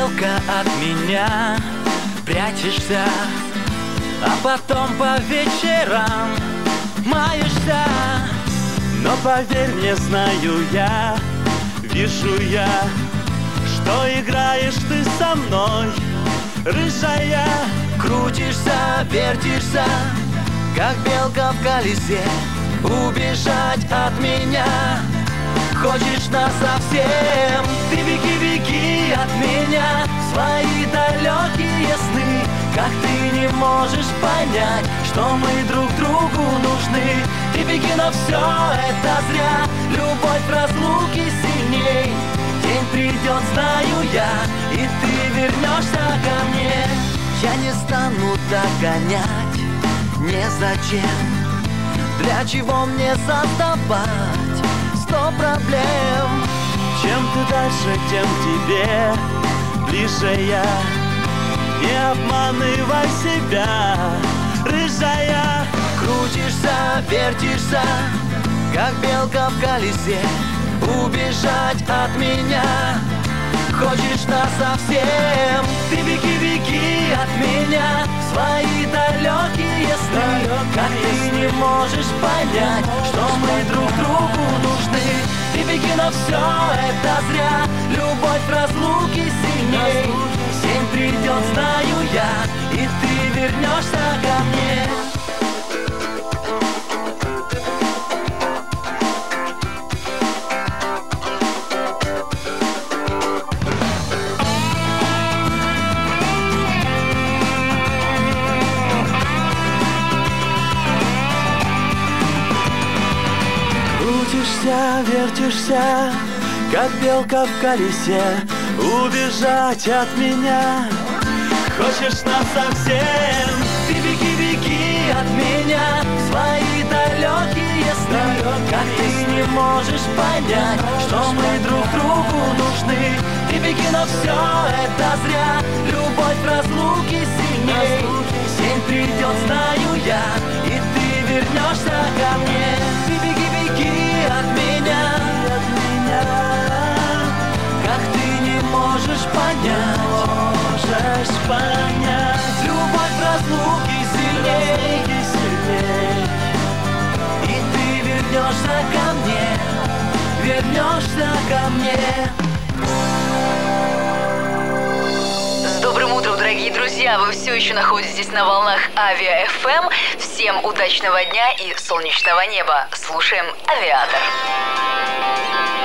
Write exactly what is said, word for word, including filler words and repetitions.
белка от меня прячешься, а потом по вечерам маешься. Но поверь мне, знаю я, вижу я, что играешь ты со мной, рыжая. Крутишься, вертишься, как белка в колесе, убежать от меня хочешь насовсем. Ты беги, беги от меня в свои далекие сны. Как ты не можешь понять, что мы друг другу нужны. Ты беги, но все это зря, любовь в разлуке сильней. День придет, знаю я, и ты вернешься ко мне. Я не стану догонять, незачем. Для чего мне создавать сто проблем? Чем ты дальше, тем тебе ближе я. Не обманывай себя, рыжая. Крутишься, вертишься, как белка в колесе, убежать от меня хочешь насовсем. Ты беги, беги от меня в свои далекие сны. Как ты не можешь понять, что мы друг другу нужны. Ты беги, но все это зря, любовь в разлуке сильней. День придет, знаю я, и ты вернешься ко мне. Крутишься, вертишься, как белка в колесе, убежать от меня хочешь насовсем. Ты беги, беги от меня в свои далекие сны. Как ты не можешь понять, что мы друг другу нужны. Ты беги, но все это зря, любовь в разлуке сильней. День придет, знаю я, и ты вернешься ко мне. Ты беги, беги от меня, от меня. Как ты не можешь понять, можешь понять, любовь в разлуке сильней, сильней. И ты вернешься ко мне, вернешься ко мне. С добрым утром, дорогие друзья! Вы все еще находитесь на волнах Авиа эф эм. Всем удачного дня и солнечного неба. Слушаем «Авиатор».